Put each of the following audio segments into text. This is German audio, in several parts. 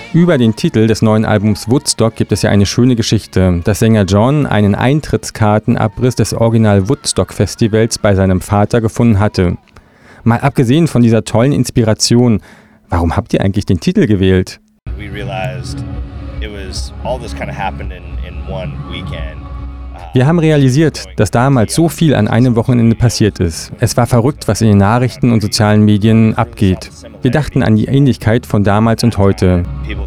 Über den Titel des neuen Albums Woodstock gibt es ja eine schöne Geschichte, dass Sänger John einen Eintrittskartenabriss des Original Woodstock Festivals bei seinem Vater gefunden hatte. Mal abgesehen von dieser tollen Inspiration, warum habt ihr eigentlich den Titel gewählt? We realized it was all this kind of happened in one weekend. Wir haben realisiert, dass damals so viel an einem Wochenende passiert ist. Es war verrückt, was in den Nachrichten und sozialen Medien abgeht. Wir dachten an die Ähnlichkeit von damals und heute.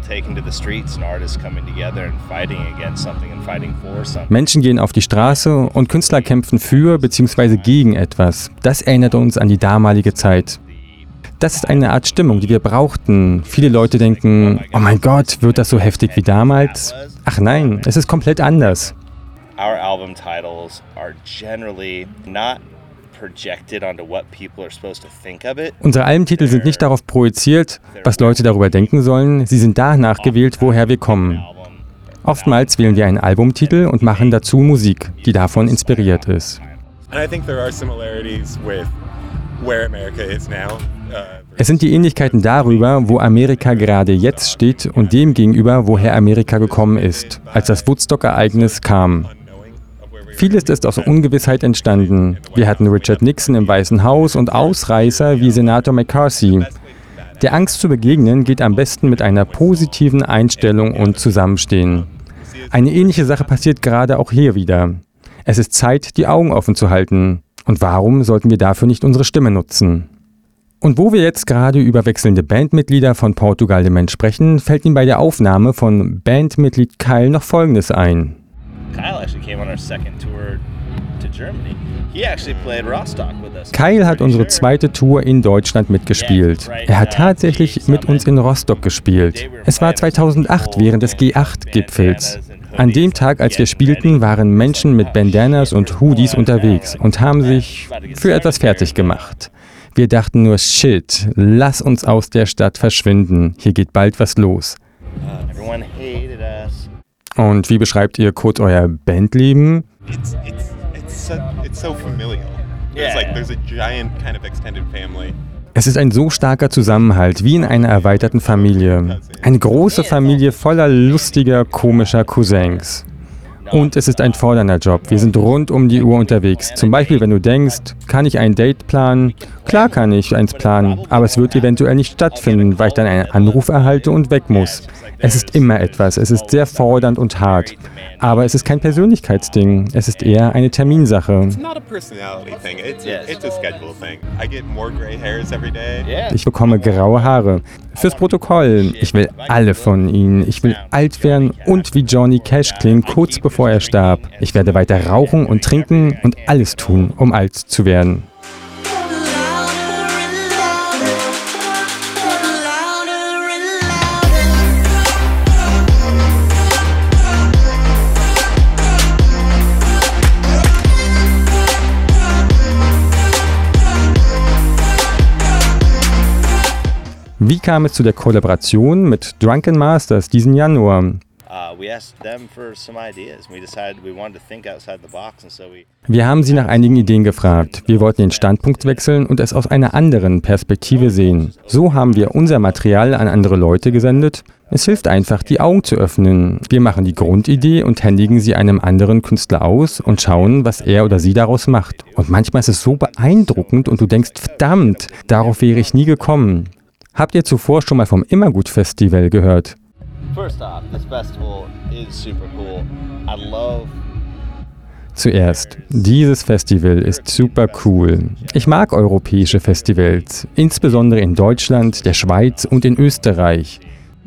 Menschen gehen auf die Straße und Künstler kämpfen für bzw. gegen etwas. Das erinnert uns an die damalige Zeit. Das ist eine Art Stimmung, die wir brauchten. Viele Leute denken, oh mein Gott, wird das so heftig wie damals? Ach nein, es ist komplett anders. Our album titles are generally not projected onto what people are supposed to think of it. Unsere Albentitel sind nicht darauf projiziert, was Leute darüber denken sollen. Sie sind danach gewählt, woher wir kommen. Oftmals wählen wir einen Albumtitel und machen dazu Musik, die davon inspiriert ist. Es sind die Ähnlichkeiten darüber, wo Amerika gerade jetzt steht und dem gegenüber, woher Amerika gekommen ist, als das Woodstock-Ereignis kam. Vieles ist aus Ungewissheit entstanden. Wir hatten Richard Nixon im Weißen Haus und Ausreißer wie Senator McCarthy. Der Angst zu begegnen geht am besten mit einer positiven Einstellung und Zusammenstehen. Eine ähnliche Sache passiert gerade auch hier wieder. Es ist Zeit, die Augen offen zu halten. Und warum sollten wir dafür nicht unsere Stimme nutzen? Und wo wir jetzt gerade über wechselnde Bandmitglieder von Portugal de Man sprechen, fällt ihm bei der Aufnahme von Bandmitglied Kyle noch Folgendes ein. Kyle hat unsere zweite Tour in Deutschland mitgespielt. Er hat tatsächlich mit uns in Rostock gespielt. Es war 2008 während des G8-Gipfels. An dem Tag, als wir spielten, waren Menschen mit Bandanas und Hoodies unterwegs und haben sich für etwas fertig gemacht. Wir dachten nur, shit, lass uns aus der Stadt verschwinden. Hier geht bald was los. Und wie beschreibt ihr kurz euer Bandleben? Es ist ein so starker Zusammenhalt, wie in einer erweiterten Familie. Eine große Familie voller lustiger, komischer Cousins. Und es ist ein fordernder Job. Wir sind rund um die Uhr unterwegs. Zum Beispiel, wenn du denkst, kann ich ein Date planen? Klar kann ich eins planen, aber es wird eventuell nicht stattfinden, weil ich dann einen Anruf erhalte und weg muss. Es ist immer etwas. Es ist sehr fordernd und hart. Aber es ist kein Persönlichkeitsding. Es ist eher eine Terminsache. Ich bekomme graue Haare. Fürs Protokoll. Ich will alle von ihnen. Ich will alt werden und wie Johnny Cash klingen, kurz bevor er starb. Ich werde weiter rauchen und trinken und alles tun, um alt zu werden. Wie kam es zu der Kollaboration mit Drunken Masters diesen Januar? Wir haben sie nach einigen Ideen gefragt. Wir wollten den Standpunkt wechseln und es aus einer anderen Perspektive sehen. So haben wir unser Material an andere Leute gesendet. Es hilft einfach, die Augen zu öffnen. Wir machen die Grundidee und händigen sie einem anderen Künstler aus und schauen, was er oder sie daraus macht. Und manchmal ist es so beeindruckend und du denkst, verdammt, darauf wäre ich nie gekommen. Habt ihr zuvor schon mal vom Immergut Festival gehört? Zuerst, dieses Festival ist super cool. Ich mag europäische Festivals, insbesondere in Deutschland, der Schweiz und in Österreich.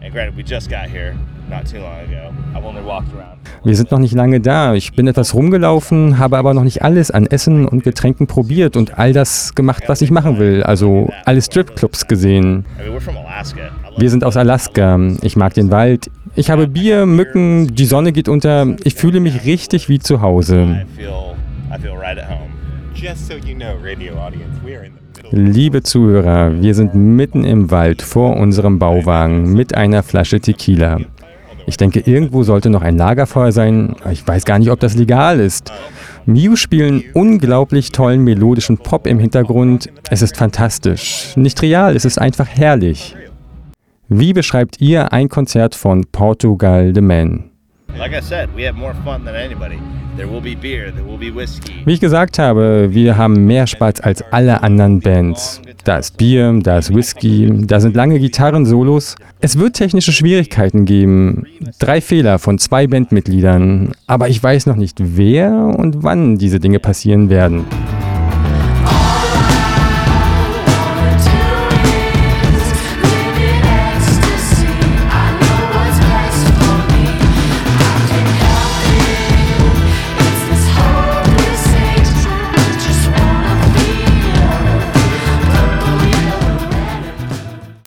Wir sind noch nicht lange da. Ich bin etwas rumgelaufen, habe aber noch nicht alles an Essen und Getränken probiert und all das gemacht, was ich machen will. Also alle Stripclubs gesehen. Wir sind aus Alaska. Ich mag den Wald. Ich habe Bier, Mücken, die Sonne geht unter. Ich fühle mich richtig wie zu Hause. Liebe Zuhörer, wir sind mitten im Wald vor unserem Bauwagen mit einer Flasche Tequila. Ich denke, irgendwo sollte noch ein Lagerfeuer sein. Ich weiß gar nicht, ob das legal ist. Muse spielen unglaublich tollen melodischen Pop im Hintergrund. Es ist fantastisch. Nicht real, es ist einfach herrlich. Wie beschreibt ihr ein Konzert von Portugal the Man? Like I said, we have more fun than anybody. There will be beer, there will be whiskey. Wie ich gesagt habe, wir haben mehr Spaß als alle anderen Bands. Da ist Bier, da ist Whisky, da sind lange Gitarrensolos. Es wird technische Schwierigkeiten geben. 3 Fehler von 2 Bandmitgliedern. Aber ich weiß noch nicht, wer und wann diese Dinge passieren werden.